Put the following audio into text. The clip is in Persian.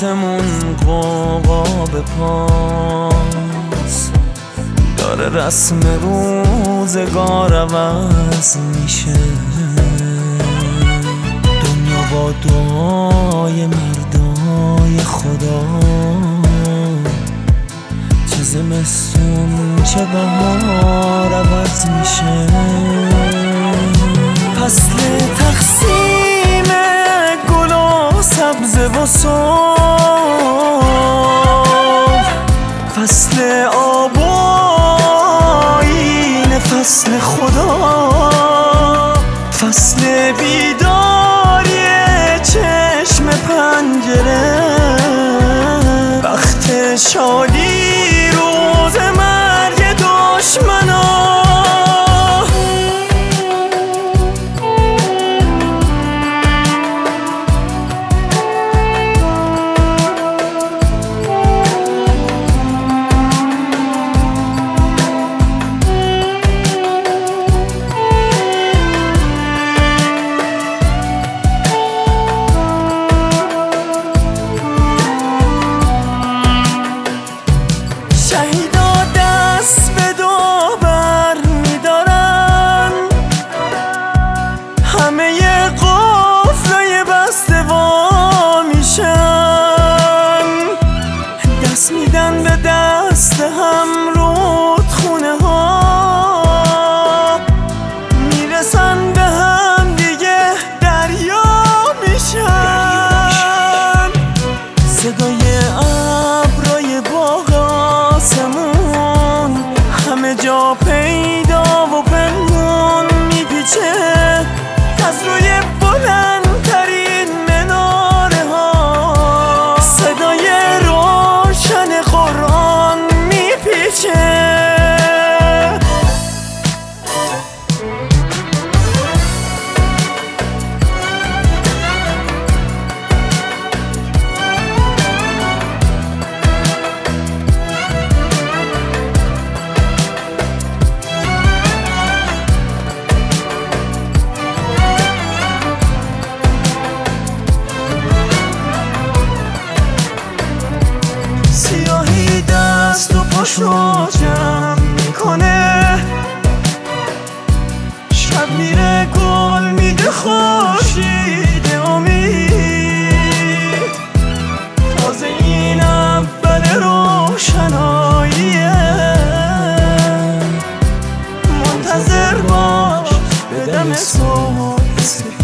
آسمون قوقا به پاس داره، رسم روزگار عوض میشه. دنیا با دعای مردای خدا چه زمستون چه بهار عوض میشه. فصل تقسیم گل و سبزه و صبح، فصل آب و آیین، فصل خدا، فصل بیداری چشم پنجره، وقت شادی روز مرگ دشمنا. شهیدا دست به دعا بر می‌دارن، همه قفلای بسته وا میشن، دست میدن به دست هم رودخونه ها، میرسن به هم دیگه دریا میشن. صدای ابرای باغ آسمون همه جا پیدا و پنهون میپیچه، از روی بلندترین مناره ها صدای روشن قرآن میپیچه. سیاهی دست و پاشو جمع میکنه، شب میره گل میده خورشید امید، تازه این اول روشناییه، منتظر باش به دم صبح.